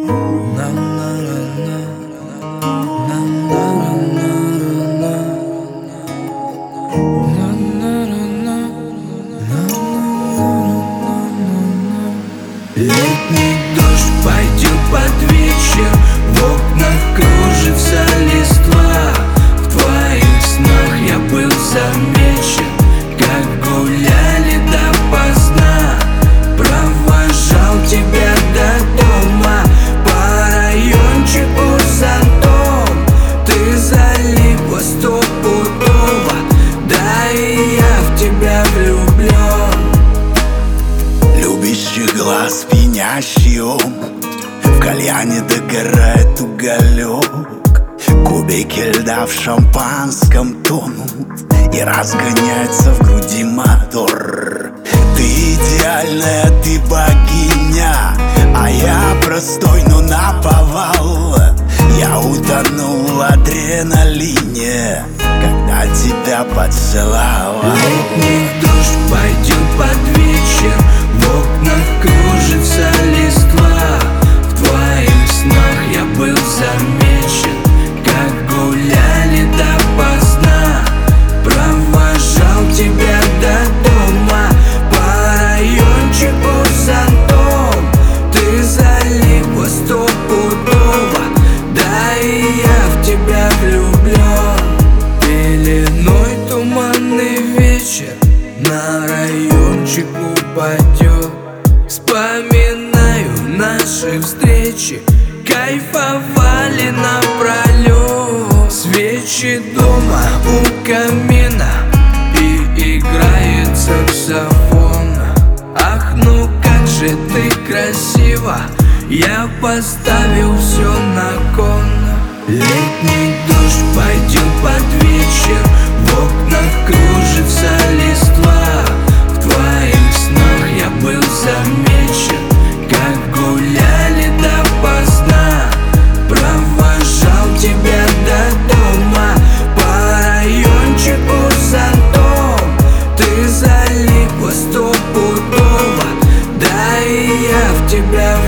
Летний дождь пойдет под вечер, в окнах кружится листва. В твоих снах я был замечен, как гуляли допоздна. Провожал тебя до дома по райончику зонтом. Ты залипла стопудово, да и я в тебя влюблен. Любящий глаз пьянящий ум, в кальяне догорает уголек. Кубики льда в шампанском тонут, и разгоняется в груди мотор. Ты идеальная, ты богиня, а я простой, но наповал. Я утонул в адреналине, когда тебя поцеловал. Летний дождь пойдет под вечер, в окнах кружится листва. В твоих снах я был замечен, как гуляли допоздна. Провожал тебя до дома по райончику зонтом. Ты залипла стопудово, да и я в тебя влюблен. Пеленой туманный вечер на райончик упадет. Вспоминаю наши встречи, кайфовали напролет. Свечи дома у камина, и играет саксофон. Ах, ну как же ты красива, я поставил все на кон. Летний дождь пойдет под вечер, в окнах кружится листва. В твоих снах я был замечен, как гуляли допоздна. Провожал тебя до дома по райончику зонтом. Ты залипла стопудово, да и я в тебя